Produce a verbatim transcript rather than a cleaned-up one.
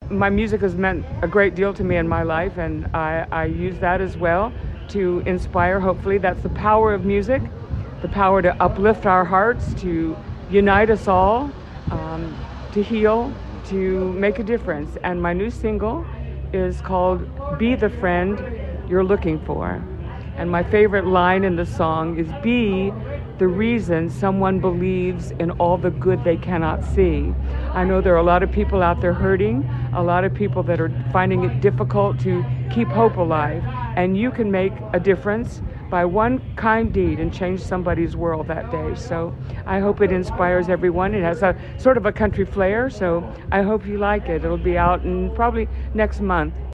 my music has meant a great deal to me in my life, and I, I use that as well to inspire. Hopefully, that's the power of music, the power to uplift our hearts, to unite us all, um, to heal, to make a difference. And my new single is called Be the Friend You're Looking For. And my favorite line in the song is, be the reason someone believes in all the good they cannot see. I know there are a lot of people out there hurting, a lot of people that are finding it difficult to keep hope alive, and you can make a difference by one kind deed and change somebody's world that day. So I hope it inspires everyone. It has a sort of a country flair, so I hope you like it. It'll be out in probably next month.